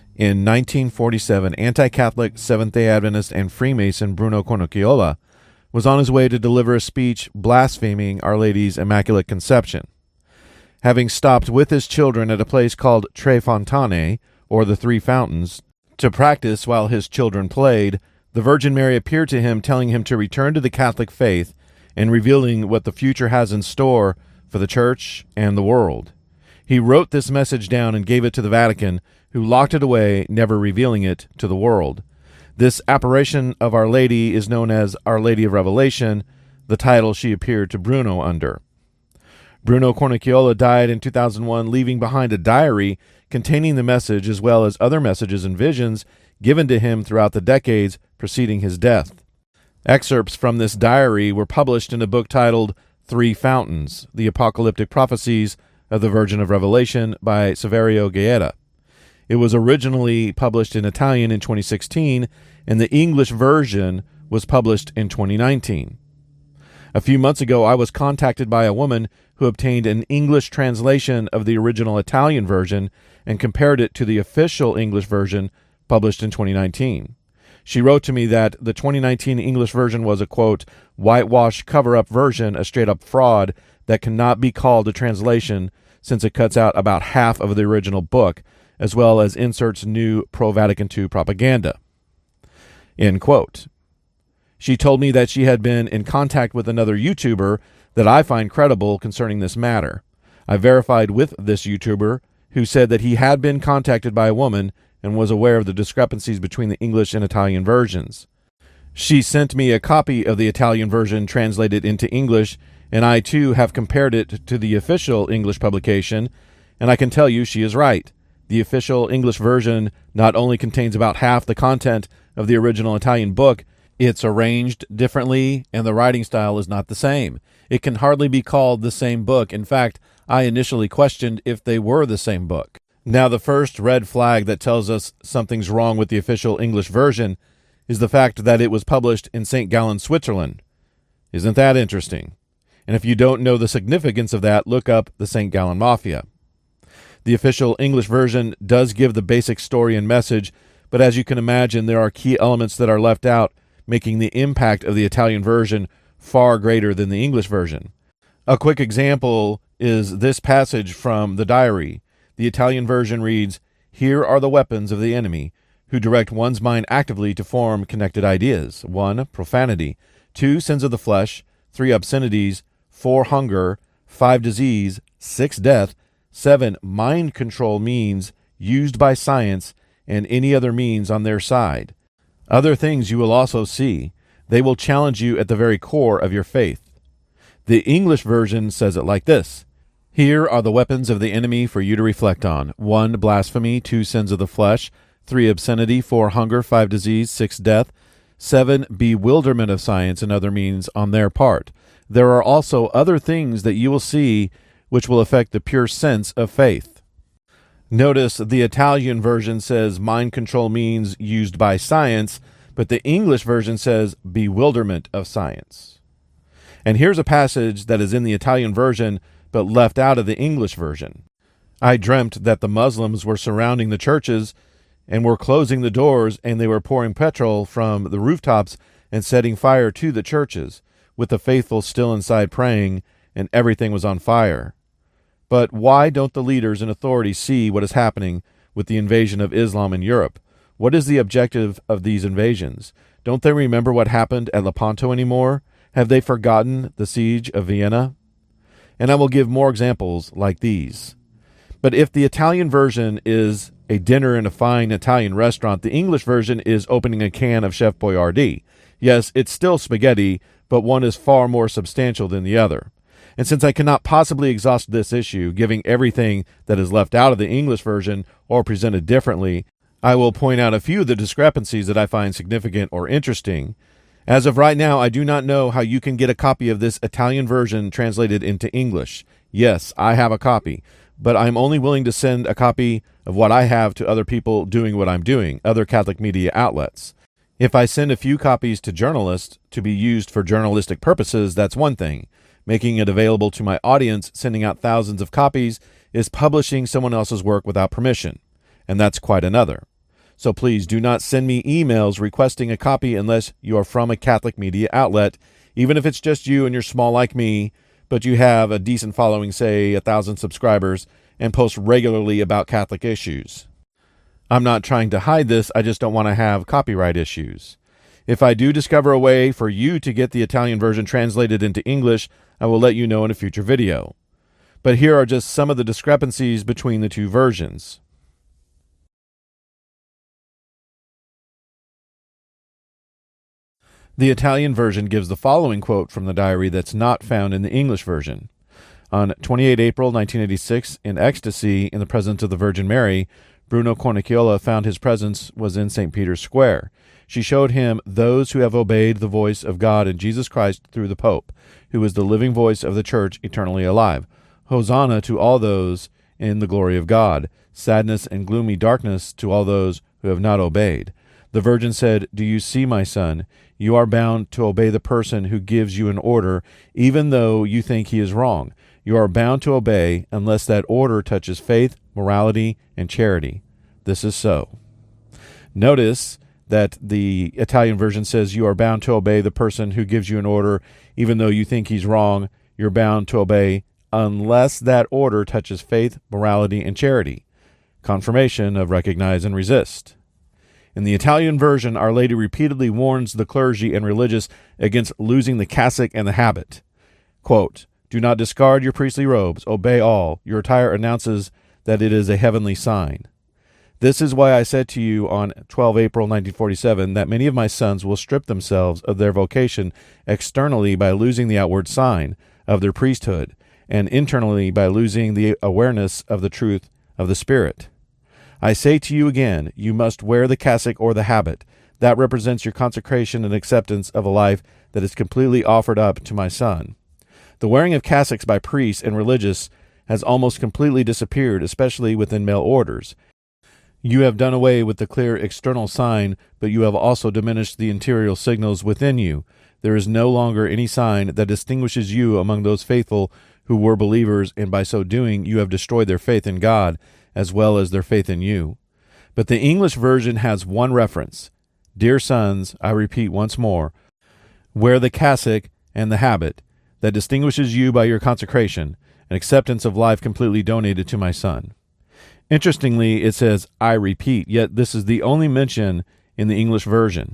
In 1947, anti-Catholic Seventh-day Adventist and Freemason Bruno Cornacchiola was on his way to deliver a speech blaspheming Our Lady's Immaculate Conception. Having stopped with his children at a place called Tre Fontane, or the Three Fountains, to practice while his children played, the Virgin Mary appeared to him, telling him to return to the Catholic faith and revealing what the future has in store for the Church and the world. He wrote this message down and gave it to the Vatican, who locked it away, never revealing it to the world. This apparition of Our Lady is known as Our Lady of Revelation, the title she appeared to Bruno under. Bruno Cornacchiola died in 2001, leaving behind a diary containing the message as well as other messages and visions given to him throughout the decades preceding his death. Excerpts from this diary were published in a book titled Three Fountains, The Apocalyptic Prophecies of the Virgin of Revelation by Saverio Gaeta. It was originally published in Italian in 2016, and the English version was published in 2019. A few months ago, I was contacted by a woman who obtained an English translation of the original Italian version and compared it to the official English version published in 2019. She wrote to me that the 2019 English version was a, quote, whitewash cover-up version, a straight-up fraud that cannot be called a translation since it cuts out about half of the original book, as well as inserts new pro-Vatican II propaganda. End quote. She told me that she had been in contact with another YouTuber that I find credible concerning this matter. I verified with this YouTuber, who said that he had been contacted by a woman and was aware of the discrepancies between the English and Italian versions. She sent me a copy of the Italian version translated into English, and I too have compared it to the official English publication, and I can tell you she is right. The official English version not only contains about half the content of the original Italian book, it's arranged differently, and the writing style is not the same. It can hardly be called the same book. In fact, I initially questioned if they were the same book. Now, the first red flag that tells us something's wrong with the official English version is the fact that it was published in St. Gallen, Switzerland. Isn't that interesting? And if you don't know the significance of that, look up the St. Gallen Mafia. The official English version does give the basic story and message, but as you can imagine, there are key elements that are left out, making the impact of the Italian version far greater than the English version. A quick example is this passage from the diary. The Italian version reads, "Here are the weapons of the enemy, who direct one's mind actively to form connected ideas. 1. Profanity. 2. Sins of the flesh. 3. Obscenities. 4. Hunger. 5. Disease. 6. Death. 7. Mind control means used by science and any other means on their side. Other things you will also see. They will challenge you at the very core of your faith." The English version says it like this. Here are the weapons of the enemy for you to reflect on. 1. Blasphemy. 2. Sins of the flesh. 3. Obscenity. 4. Hunger. 5. Disease. 6. Death. 7. Bewilderment of science and other means on their part. There are also other things that you will see which will affect the pure sense of faith. Notice the Italian version says mind control means used by science, but the English version says bewilderment of science. And here's a passage that is in the Italian version but left out of the English version. I dreamt that the Muslims were surrounding the churches and were closing the doors, and they were pouring petrol from the rooftops and setting fire to the churches, with the faithful still inside praying, and everything was on fire. But why don't the leaders and authorities see what is happening with the invasion of Islam in Europe? What is the objective of these invasions? Don't they remember what happened at Lepanto anymore? Have they forgotten the siege of Vienna? And I will give more examples like these. But if the Italian version is a dinner in a fine Italian restaurant, the English version is opening a can of Chef Boyardee. Yes, it's still spaghetti, but one is far more substantial than the other. And since I cannot possibly exhaust this issue, giving everything that is left out of the English version or presented differently, I will point out a few of the discrepancies that I find significant or interesting. As of right now, I do not know how you can get a copy of this Italian version translated into English. Yes, I have a copy, but I'm only willing to send a copy of what I have to other people doing what I'm doing, other Catholic media outlets. If I send a few copies to journalists to be used for journalistic purposes, that's one thing. Making it available to my audience, sending out thousands of copies, is publishing someone else's work without permission, and that's quite another. So please do not send me emails requesting a copy unless you are from a Catholic media outlet, even if it's just you and you're small like me, but you have a decent following, say 1,000 subscribers, and post regularly about Catholic issues. I'm not trying to hide this, I just don't want to have copyright issues. If I do discover a way for you to get the Italian version translated into English, I will let you know in a future video. But here are just some of the discrepancies between the two versions. The Italian version gives the following quote from the diary that's not found in the English version. On 28 April 1986, in ecstasy in the presence of the Virgin Mary, Bruno Cornicciola found his presence was in St. Peter's Square. She showed him those who have obeyed the voice of God and Jesus Christ through the Pope, who is the living voice of the Church eternally alive. Hosanna to all those in the glory of God. Sadness and gloomy darkness to all those who have not obeyed. The Virgin said, "Do you see, my son? You are bound to obey the person who gives you an order, even though you think he is wrong. You are bound to obey unless that order touches faith, morality, and charity." This is so. Notice that the Italian version says you are bound to obey the person who gives you an order, even though you think he's wrong. You're bound to obey unless that order touches faith, morality, and charity. Confirmation of recognize and resist. In the Italian version, Our Lady repeatedly warns the clergy and religious against losing the cassock and the habit. Quote, "Do not discard your priestly robes. Obey all. Your attire announces that it is a heavenly sign. This is why I said to you on 12 April 1947 that many of my sons will strip themselves of their vocation externally by losing the outward sign of their priesthood, and internally by losing the awareness of the truth of the Spirit. I say to you again, you must wear the cassock or the habit. That represents your consecration and acceptance of a life that is completely offered up to my Son. The wearing of cassocks by priests and religious has almost completely disappeared, especially within male orders. You have done away with the clear external sign, but you have also diminished the interior signals within you. There is no longer any sign that distinguishes you among those faithful who were believers, and by so doing you have destroyed their faith in God, as well as their faith in you. But the English version has one reference. Dear sons, I repeat once more, wear the cassock and the habit that distinguishes you by your consecration and acceptance of life completely donated to my Son. Interestingly, it says, I repeat, yet this is the only mention in the English version.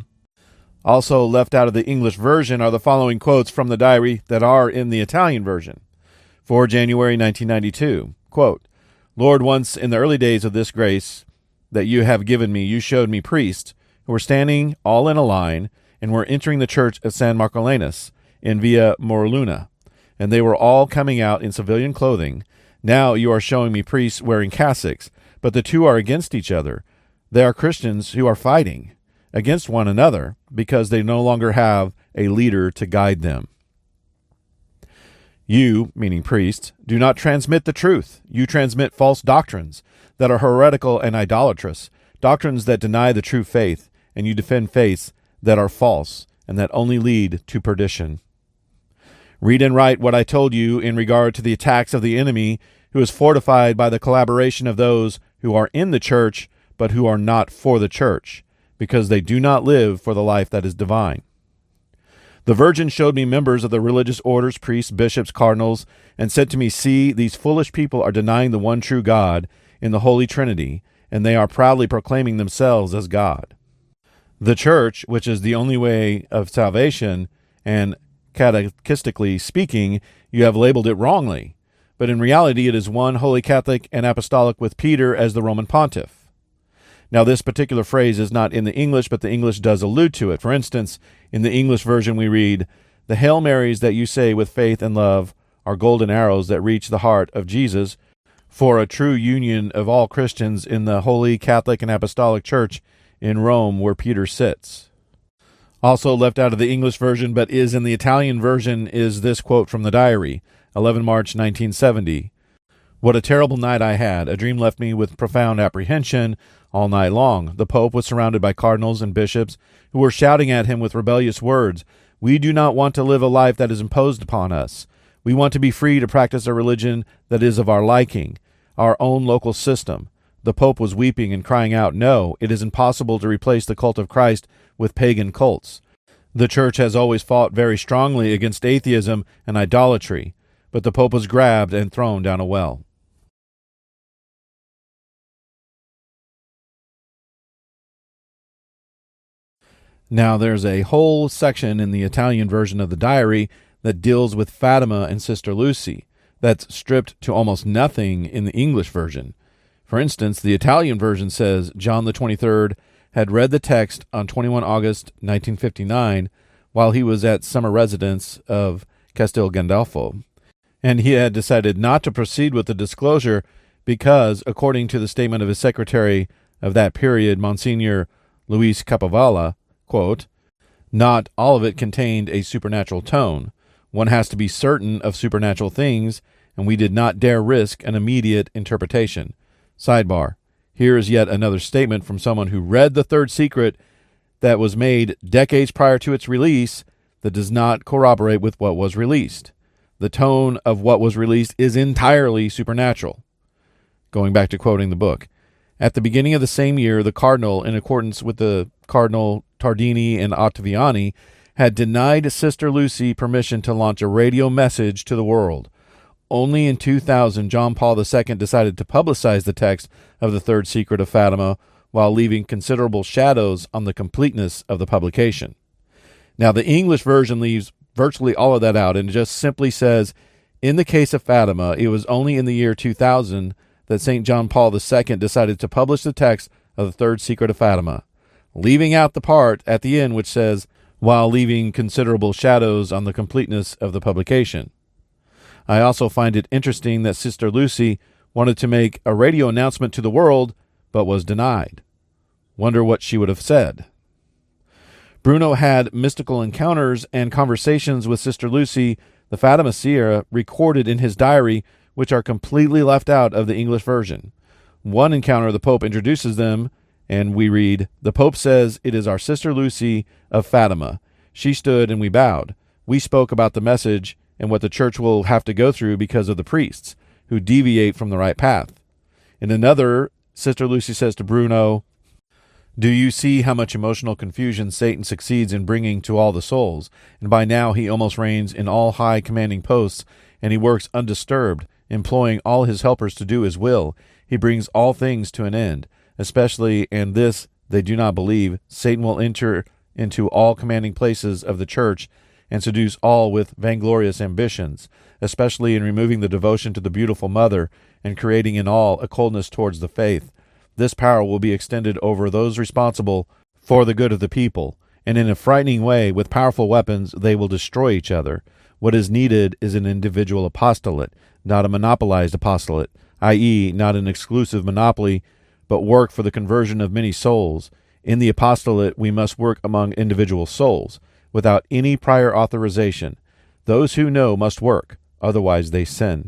Also left out of the English version are the following quotes from the diary that are in the Italian version. For January 1992, quote, Lord, once in the early days of this grace that you have given me, you showed me priests who were standing all in a line and were entering the church of San Marcollinus in Via Morluna, and they were all coming out in civilian clothing. Now you are showing me priests wearing cassocks, but the two are against each other. They are Christians who are fighting against one another because they no longer have a leader to guide them. You, meaning priests, do not transmit the truth. You transmit false doctrines that are heretical and idolatrous, doctrines that deny the true faith, and you defend faiths that are false and that only lead to perdition. Read and write what I told you in regard to the attacks of the enemy, who is fortified by the collaboration of those who are in the church, but who are not for the church, because they do not live for the life that is divine. The Virgin showed me members of the religious orders, priests, bishops, cardinals, and said to me, See, these foolish people are denying the one true God in the Holy Trinity, and they are proudly proclaiming themselves as God. The Church, which is the only way of salvation, and catechistically speaking, you have labeled it wrongly, but in reality it is one holy Catholic and apostolic with Peter as the Roman pontiff. Now, this particular phrase is not in the English, but the English does allude to it. For instance, in the English version we read, The Hail Marys that you say with faith and love are golden arrows that reach the heart of Jesus for a true union of all Christians in the Holy Catholic and Apostolic Church in Rome where Peter sits. Also left out of the English version, but is in the Italian version, is this quote from the diary, 11 March 1970. What a terrible night I had. A dream left me with profound apprehension all night long. The Pope was surrounded by cardinals and bishops who were shouting at him with rebellious words. We do not want to live a life that is imposed upon us. We want to be free to practice a religion that is of our liking, our own local system. The Pope was weeping and crying out, "No, it is impossible to replace the cult of Christ with pagan cults. The Church has always fought very strongly against atheism and idolatry," but the Pope was grabbed and thrown down a well. Now, there's a whole section in the Italian version of the diary that deals with Fatima and Sister Lucy that's stripped to almost nothing in the English version. For instance, the Italian version says John the 23rd had read the text on 21 August 1959 while he was at summer residence of Castel Gandolfo, and he had decided not to proceed with the disclosure because, according to the statement of his secretary of that period, Monsignor Luis Capovalla, quote, "Not all of it contained a supernatural tone. One has to be certain of supernatural things, and we did not dare risk an immediate interpretation." Sidebar. Here is yet another statement from someone who read The Third Secret that was made decades prior to its release that does not corroborate with what was released. The tone of what was released is entirely supernatural. Going back to quoting the book. At the beginning of the same year, the Cardinal, in accordance with the Cardinal Tardini and Ottaviani, had denied Sister Lucy permission to launch a radio message to the world. Only in 2000, John Paul II decided to publicize the text of The Third Secret of Fatima while leaving considerable shadows on the completeness of the publication. Now, the English version leaves virtually all of that out and just simply says, in the case of Fatima, it was only in the year 2000 that St. John Paul II decided to publish the text of The Third Secret of Fatima, leaving out the part at the end which says, while leaving considerable shadows on the completeness of the publication. I also find it interesting that Sister Lucy wanted to make a radio announcement to the world, but was denied. Wonder what she would have said. Bruno had mystical encounters and conversations with Sister Lucy, the Fatima Seer, recorded in his diary, which are completely left out of the English version. One encounter, the Pope introduces them, and we read, "The Pope says, 'It is our Sister Lucy of Fatima. She stood and we bowed. We spoke about the message and what the Church will have to go through because of the priests who deviate from the right path.' In another, Sister Lucy says to Bruno, 'Do you see how much emotional confusion Satan succeeds in bringing to all the souls? And by now he almost reigns in all high commanding posts, and he works undisturbed, employing all his helpers to do his will. He brings all things to an end. Especially, and this they do not believe, Satan will enter into all commanding places of the Church and seduce all with vainglorious ambitions, especially in removing the devotion to the beautiful Mother and creating in all a coldness towards the faith. This power will be extended over those responsible for the good of the people, and in a frightening way, with powerful weapons, they will destroy each other. What is needed is an individual apostolate, not a monopolized apostolate, i.e., not an exclusive monopoly, but work for the conversion of many souls. In the apostolate, we must work among individual souls, without any prior authorization. Those who know must work, otherwise they sin."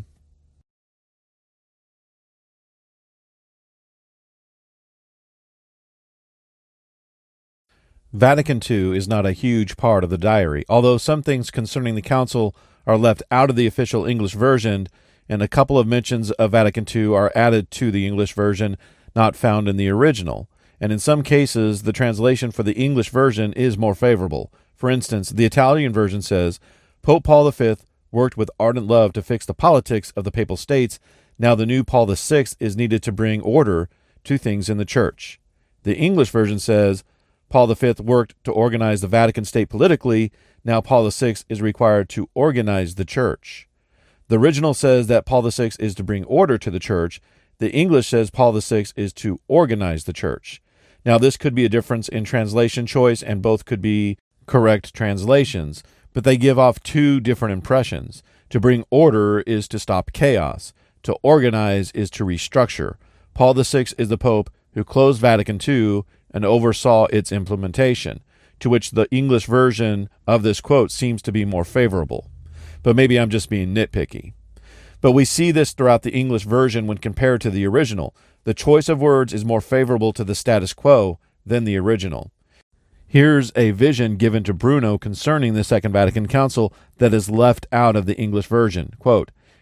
Vatican II is not a huge part of the diary, although some things concerning the Council are left out of the official English version, and a couple of mentions of Vatican II are added to the English version, not found in the original. And in some cases, the translation for the English version is more favorable. For instance, the Italian version says, "Pope Paul V worked with ardent love to fix the politics of the Papal States. Now the new Paul VI is needed to bring order to things in the Church." The English version says, "Paul V worked to organize the Vatican State politically. Now Paul VI is required to organize the Church." The original says that Paul VI is to bring order to the Church. The English says Paul VI is to organize the Church. Now, this could be a difference in translation choice, and both could be correct translations, but they give off two different impressions. To bring order is to stop chaos. To organize is to restructure. Paul VI is the Pope who closed Vatican II and oversaw its implementation, to which the English version of this quote seems to be more favorable. But maybe I'm just being nitpicky. But we see this throughout the English version when compared to the original. The choice of words is more favorable to the status quo than the original. Here's a vision given to Bruno concerning the Second Vatican Council that is left out of the English version. Quote,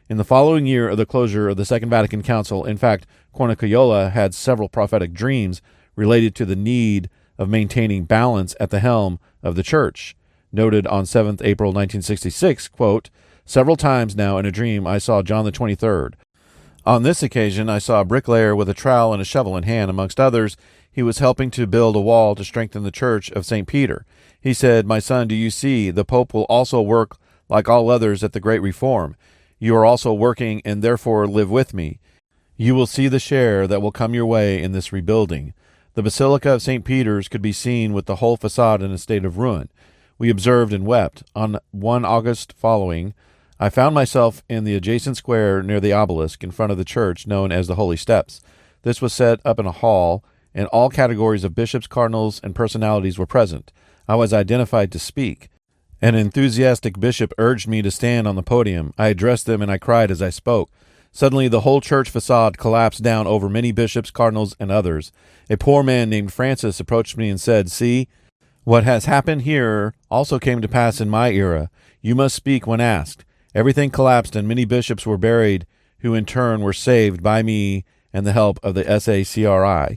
In the following year of the closure of the Second Vatican Council, in fact, Cornicchiola had several prophetic dreams related to the need of maintaining balance at the helm of the Church. Noted on 7th April 1966, quote, "Several times now in a dream I saw John the 23rd. On this occasion I saw a bricklayer with a trowel and a shovel in hand. Amongst others, he was helping to build a wall to strengthen the Church of St. Peter. He said, 'My son, do you see, the Pope will also work like all others at the Great Reform. You are also working and therefore live with me. You will see the share that will come your way in this rebuilding.' The Basilica of St. Peter's could be seen with the whole facade in a state of ruin. We observed and wept. On 1 August following, I found myself in the adjacent square near the obelisk in front of the church known as the Holy Steps. This was set up in a hall, and all categories of bishops, cardinals, and personalities were present. I was identified to speak. An enthusiastic bishop urged me to stand on the podium. I addressed them and I cried as I spoke. Suddenly the whole church facade collapsed down over many bishops, cardinals, and others. A poor man named Francis approached me and said, 'See, what has happened here also came to pass in my era. You must speak when asked.' Everything collapsed and many bishops were buried, who in turn were saved by me and the help of the SACRI.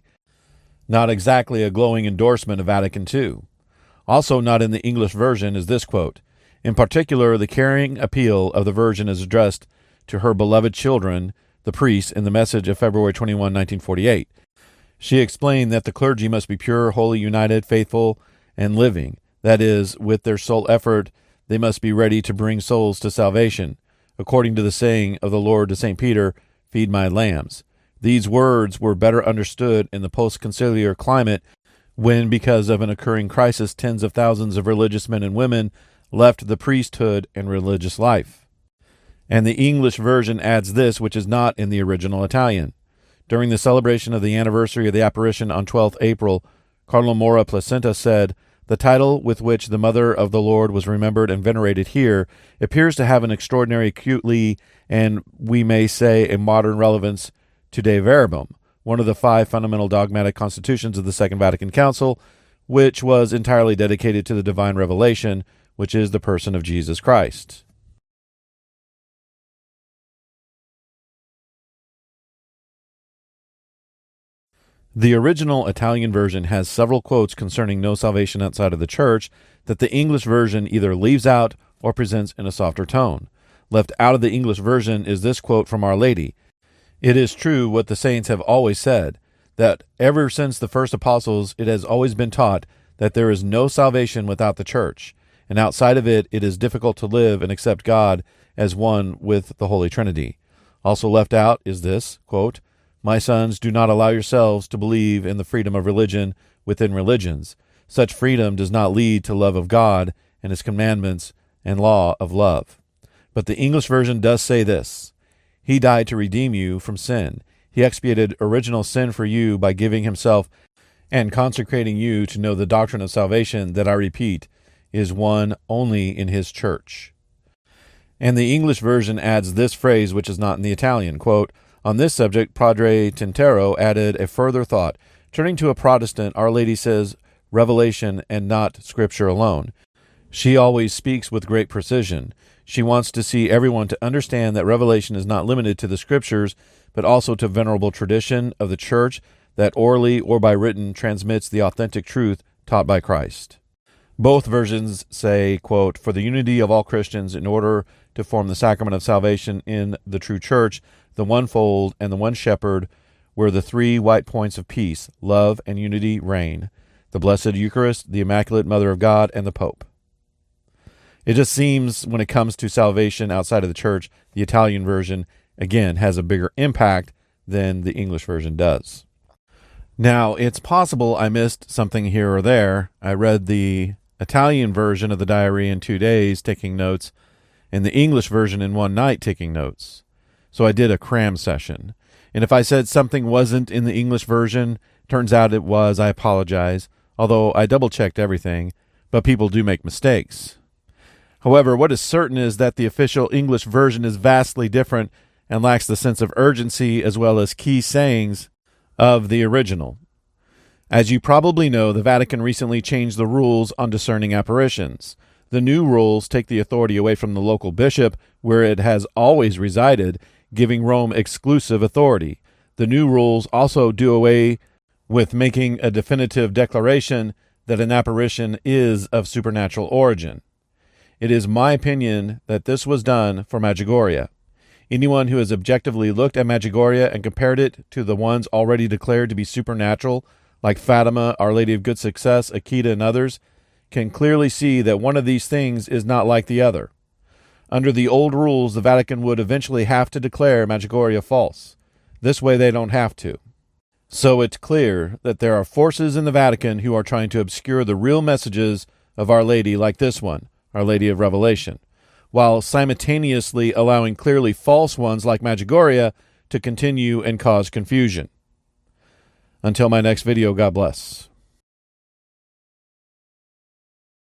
Not exactly a glowing endorsement of Vatican II. Also not in the English version is this quote. In particular, the caring appeal of the Virgin is addressed to her beloved children, the priests, in the message of February 21, 1948. She explained that the clergy must be pure, holy, united, faithful, and living. That is, with their sole effort, they must be ready to bring souls to salvation. According to the saying of the Lord to St. Peter, 'Feed my lambs.' These words were better understood in the post-conciliar climate when, because of an occurring crisis, tens of thousands of religious men and women left the priesthood and religious life." And the English version adds this, which is not in the original Italian. During the celebration of the anniversary of the apparition on 12th April, Cardinal Mora Placenta said, "The title with which the Mother of the Lord was remembered and venerated here appears to have an extraordinary acutely and, we may say, a modern relevance to Dei Verbum, one of the 5 fundamental dogmatic constitutions of the Second Vatican Council, which was entirely dedicated to the divine revelation, which is the person of Jesus Christ." The original Italian version has several quotes concerning no salvation outside of the Church that the English version either leaves out or presents in a softer tone. Left out of the English version is this quote from Our Lady. "It is true what the saints have always said, that ever since the first apostles it has always been taught that there is no salvation without the Church, and outside of it it is difficult to live and accept God as one with the Holy Trinity." Also left out is this, quote, "My sons, do not allow yourselves to believe in the freedom of religion within religions. Such freedom does not lead to love of God and His commandments and law of love." But the English version does say this, "He died to redeem you from sin. He expiated original sin for you by giving Himself and consecrating you to know the doctrine of salvation that, I repeat, is one only in His Church." And the English version adds this phrase, which is not in the Italian, quote, "On this subject, Padre Tintero added a further thought. Turning to a Protestant, Our Lady says revelation and not Scripture alone. She always speaks with great precision. She wants to see everyone to understand that revelation is not limited to the Scriptures, but also to venerable tradition of the Church that orally or by written transmits the authentic truth taught by Christ." Both versions say, quote, "For the unity of all Christians in order to form the sacrament of salvation in the true Church, the one fold and the one shepherd, where the 3 white points of peace, love, and unity reign, the Blessed Eucharist, the Immaculate Mother of God, and the Pope." It just seems when it comes to salvation outside of the Church, the Italian version, again, has a bigger impact than the English version does. Now, it's possible I missed something here or there. I read the Italian version of the diary in 2 days, taking notes, and the English version in 1 night, taking notes. So I did a cram session. And if I said something wasn't in the English version, turns out it was, I apologize, although I double-checked everything, but people do make mistakes. However, what is certain is that the official English version is vastly different and lacks the sense of urgency as well as key sayings of the original. As you probably know, the Vatican recently changed the rules on discerning apparitions. The new rules take the authority away from the local bishop, where it has always resided, giving Rome exclusive authority. The new rules also do away with making a definitive declaration that an apparition is of supernatural origin. It is my opinion that this was done for Medjugorje. Anyone who has objectively looked at Medjugorje and compared it to the ones already declared to be supernatural, like Fatima, Our Lady of Good Success, Akita, and others, can clearly see that one of these things is not like the other. Under the old rules, the Vatican would eventually have to declare Medjugorje false. This way they don't have to. So it's clear that there are forces in the Vatican who are trying to obscure the real messages of Our Lady, like this one, Our Lady of Revelation, while simultaneously allowing clearly false ones like Medjugorje to continue and cause confusion. Until my next video, God bless.